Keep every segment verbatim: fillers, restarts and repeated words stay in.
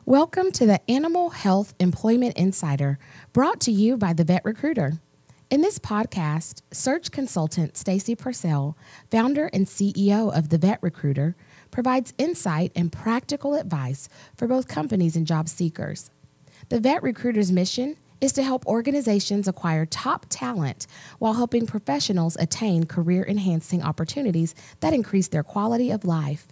Welcome to the Animal Health Employment Insider, brought to you by the Vet Recruiter. In this podcast, search consultant Stacy Purcell, founder and C E O of the Vet Recruiter, provides insight and practical advice for both companies and job seekers. The Vet Recruiter's mission is to help organizations acquire top talent while helping professionals attain career-enhancing opportunities that increase their quality of life.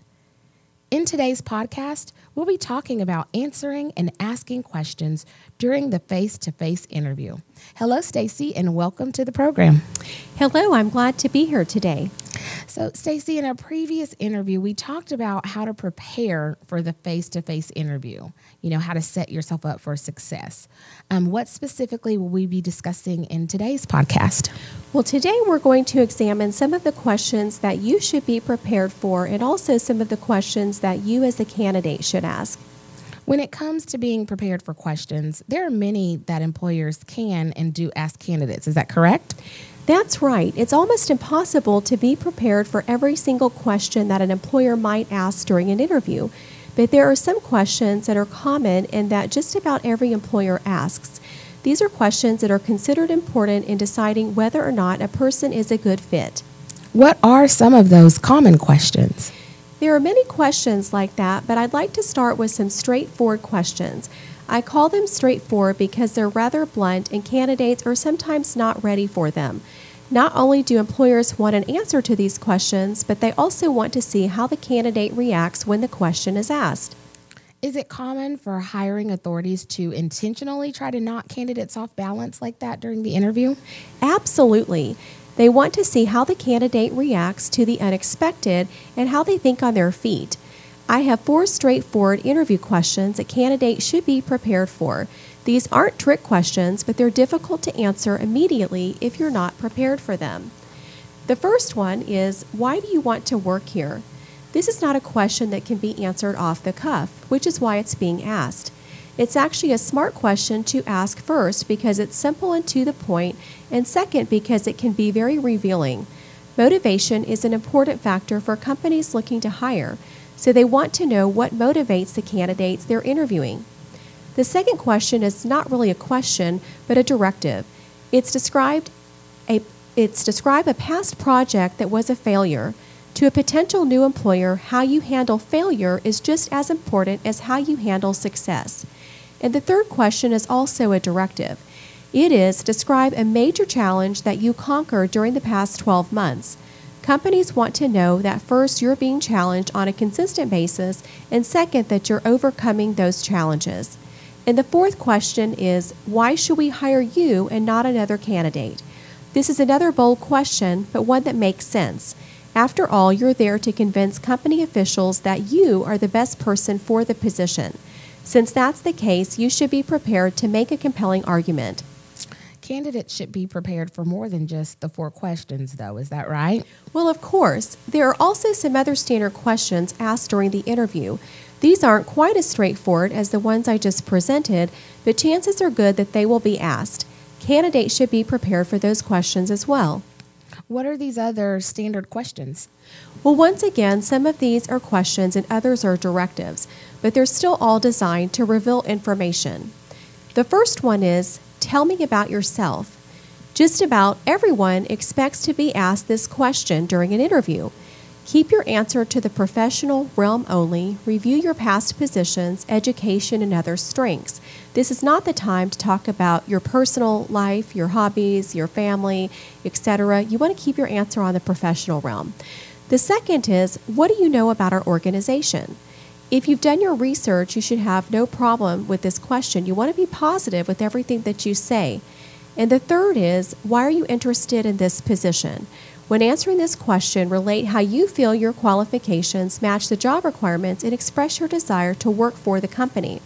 In today's podcast, we'll be talking about answering and asking questions during the face-to-face interview. Hello, Stacy, and welcome to the program. Hello, I'm glad to be here today. So, Stacy, in a previous interview, we talked about how to prepare for the face-to-face interview, you know, how to set yourself up for success. Um, what specifically will we be discussing in today's podcast? Well, today we're going to examine some of the questions that you should be prepared for and also some of the questions that you as a candidate should ask. When it comes to being prepared for questions, there are many that employers can and do ask candidates. Is that correct? That's right. It's almost impossible to be prepared for every single question that an employer might ask during an interview. But there are some questions that are common and that just about every employer asks. These are questions that are considered important in deciding whether or not a person is a good fit. What are some of those common questions? There are many questions like that, but I'd like to start with some straightforward questions. I call them straightforward because they're rather blunt and candidates are sometimes not ready for them. Not only do employers want an answer to these questions, but they also want to see how the candidate reacts when the question is asked. Is it common for hiring authorities to intentionally try to knock candidates off balance like that during the interview? Absolutely. They want to see how the candidate reacts to the unexpected and how they think on their feet. I have four straightforward interview questions that candidates should be prepared for. These aren't trick questions, but they're difficult to answer immediately if you're not prepared for them. The first one is, why do you want to work here? This is not a question that can be answered off the cuff, which is why it's being asked. It's actually a smart question to ask first because it's simple and to the point, and second because it can be very revealing. Motivation is an important factor for companies looking to hire, so they want to know what motivates the candidates they're interviewing. The second question is not really a question, but a directive. It's described a it's describe a past project that was a failure. To a potential new employer, how you handle failure is just as important as how you handle success. And the third question is also a directive. It is describe a major challenge that you conquered during the past twelve months. Companies want to know that first, you're being challenged on a consistent basis, and second, that you're overcoming those challenges. And the fourth question is, why should we hire you and not another candidate? This is another bold question, but one that makes sense. After all, you're there to convince company officials that you are the best person for the position. Since that's the case, you should be prepared to make a compelling argument. Candidates should be prepared for more than just the four questions, though. Is that right? Well, of course. There are also some other standard questions asked during the interview. These aren't quite as straightforward as the ones I just presented, but chances are good that they will be asked. Candidates should be prepared for those questions as well. What are these other standard questions? Well, once again, some of these are questions and others are directives, but they're still all designed to reveal information. The first one is, tell me about yourself. Just about everyone expects to be asked this question during an interview. Keep your answer to the professional realm only. Review your past positions, education, and other strengths. This is not the time to talk about your personal life, your hobbies, your family, et cetera. You want to keep your answer on the professional realm. The second is, what do you know about our organization? If you've done your research, you should have no problem with this question. You want to be positive with everything that you say. And the third is, why are you interested in this position? When answering this question, relate how you feel your qualifications match the job requirements and express your desire to work for the company.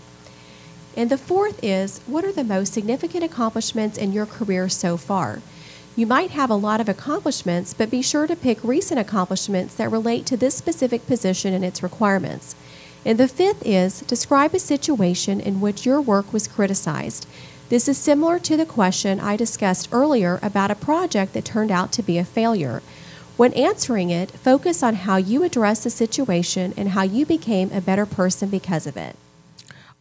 And the fourth is, what are the most significant accomplishments in your career so far? You might have a lot of accomplishments, but be sure to pick recent accomplishments that relate to this specific position and its requirements. And the fifth is, describe a situation in which your work was criticized. This is similar to the question I discussed earlier about a project that turned out to be a failure. When answering it, focus on how you addressed the situation and how you became a better person because of it.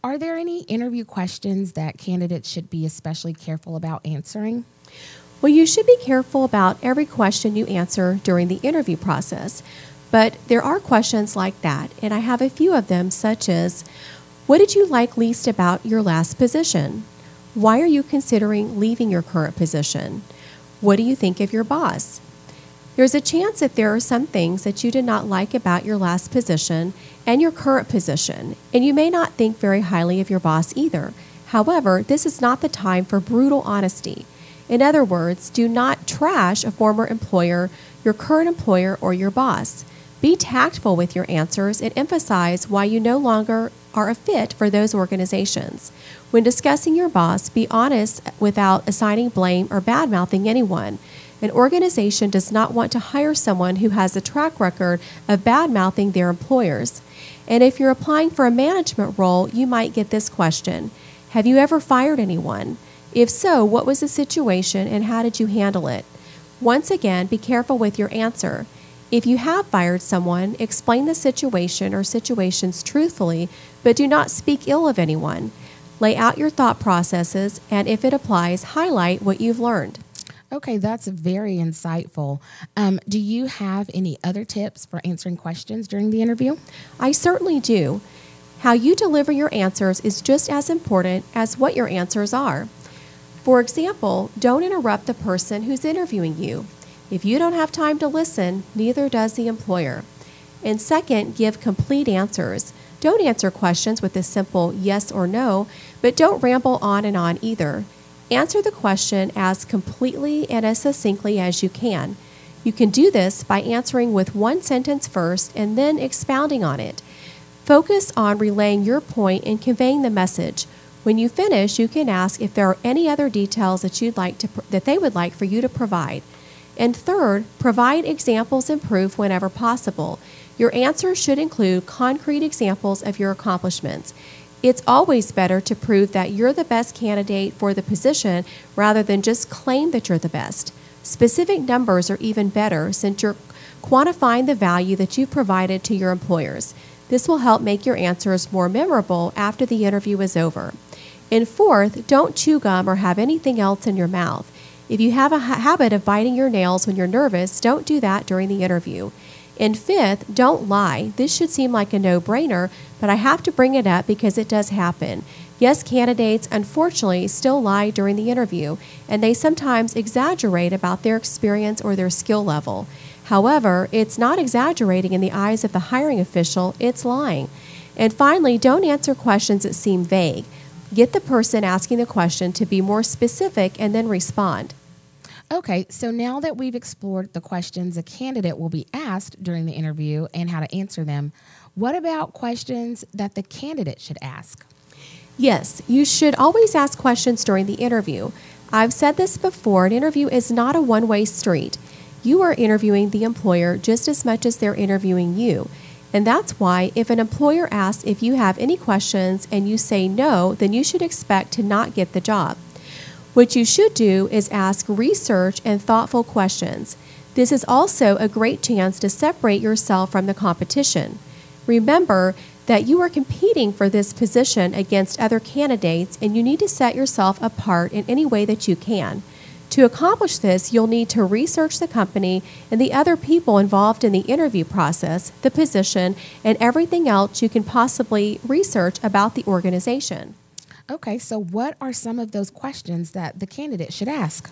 are there any interview questions that candidates should be especially careful about answering? Well, you should be careful about every question you answer during the interview process, but there are questions like that, and I have a few of them, such as, what did you like least about your last position? Why are you considering leaving your current position? What do you think of your boss? There's a chance that there are some things that you did not like about your last position and your current position, and you may not think very highly of your boss either. However, this is not the time for brutal honesty. In other words, do not trash a former employer, your current employer, or your boss. Be tactful with your answers and emphasize why you no longer are a fit for those organizations. When discussing your boss, be honest without assigning blame or bad-mouthing anyone. An organization does not want to hire someone who has a track record of bad-mouthing their employers. And if you're applying for a management role, you might get this question: have you ever fired anyone? If so, what was the situation and how did you handle it? Once again, be careful with your answer. If you have fired someone, explain the situation or situations truthfully, but do not speak ill of anyone. Lay out your thought processes, and if it applies, highlight what you've learned. Okay, that's very insightful. Um, do you have any other tips for answering questions during the interview? I certainly do. How you deliver your answers is just as important as what your answers are. For example, don't interrupt the person who's interviewing you. If you don't have time to listen, neither does the employer. And second, give complete answers. Don't answer questions with a simple yes or no, but don't ramble on and on either. Answer the question as completely and as succinctly as you can. You can do this by answering with one sentence first and then expounding on it. Focus on relaying your point and conveying the message. When you finish, you can ask if there are any other details that you'd like to that they would like for you to provide. And third, provide examples and proof whenever possible. Your answer should include concrete examples of your accomplishments. It's always better to prove that you're the best candidate for the position rather than just claim that you're the best. Specific numbers are even better since you're quantifying the value that you've provided to your employers. This will help make your answers more memorable after the interview is over. And fourth, don't chew gum or have anything else in your mouth. If you have a ha- habit of biting your nails when you're nervous, don't do that during the interview. And fifth, don't lie. This should seem like a no-brainer, but I have to bring it up because it does happen. Yes, candidates unfortunately still lie during the interview, and they sometimes exaggerate about their experience or their skill level. However, it's not exaggerating in the eyes of the hiring official, it's lying. And finally, don't answer questions that seem vague. Get the person asking the question to be more specific and then respond. Okay, so now that we've explored the questions a candidate will be asked during the interview and how to answer them, what about questions that the candidate should ask? Yes, you should always ask questions during the interview. I've said this before, an interview is not a one-way street. You are interviewing the employer just as much as they're interviewing you. And that's why if an employer asks if you have any questions and you say no, then you should expect to not get the job. What you should do is ask research and thoughtful questions. This is also a great chance to separate yourself from the competition. Remember that you are competing for this position against other candidates, and you need to set yourself apart in any way that you can. To accomplish this, you'll need to research the company and the other people involved in the interview process, the position, and everything else you can possibly research about the organization. Okay, so what are some of those questions that the candidate should ask?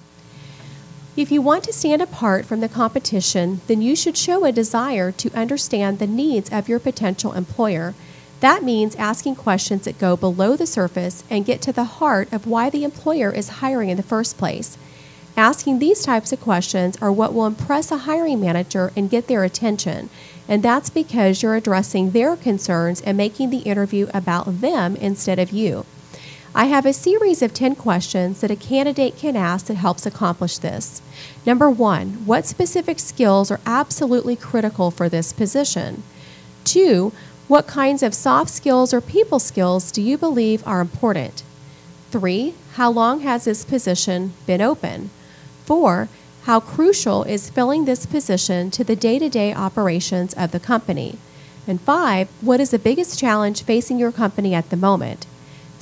If you want to stand apart from the competition, then you should show a desire to understand the needs of your potential employer. That means asking questions that go below the surface and get to the heart of why the employer is hiring in the first place. Asking these types of questions are what will impress a hiring manager and get their attention, and that's because you're addressing their concerns and making the interview about them instead of you. I have a series of ten questions that a candidate can ask that helps accomplish this. Number one, what specific skills are absolutely critical for this position? Two, what kinds of soft skills or people skills do you believe are important? Three, how long has this position been open? Four, how crucial is filling this position to the day-to-day operations of the company? And five, what is the biggest challenge facing your company at the moment?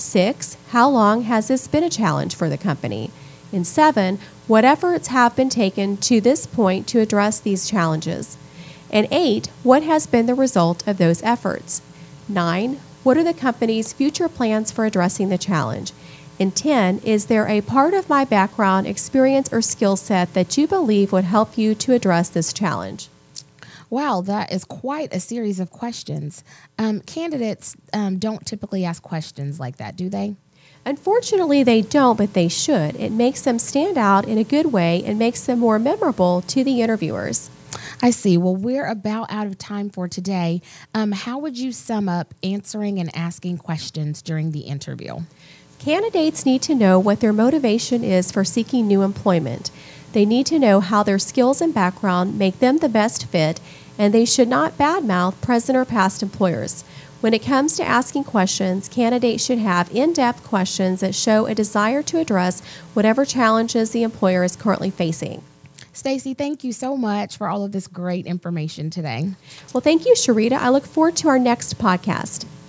Six, how long has this been a challenge for the company? And seven, what efforts have been taken to this point to address these challenges? And eight, what has been the result of those efforts? Nine, what are the company's future plans for addressing the challenge? And ten, is there a part of my background, experience, or skill set that you believe would help you to address this challenge? Wow, that is quite a series of questions. Um, candidates um, don't typically ask questions like that, do they? Unfortunately, they don't, but they should. It makes them stand out in a good way and makes them more memorable to the interviewers. I see. Well, we're about out of time for today. Um, how would you sum up answering and asking questions during the interview? Candidates need to know what their motivation is for seeking new employment. They need to know how their skills and background make them the best fit, and they should not badmouth present or past employers. When it comes to asking questions, candidates should have in-depth questions that show a desire to address whatever challenges the employer is currently facing. Stacy, thank you so much for all of this great information today. Well, thank you, Sharita. I look forward to our next podcast.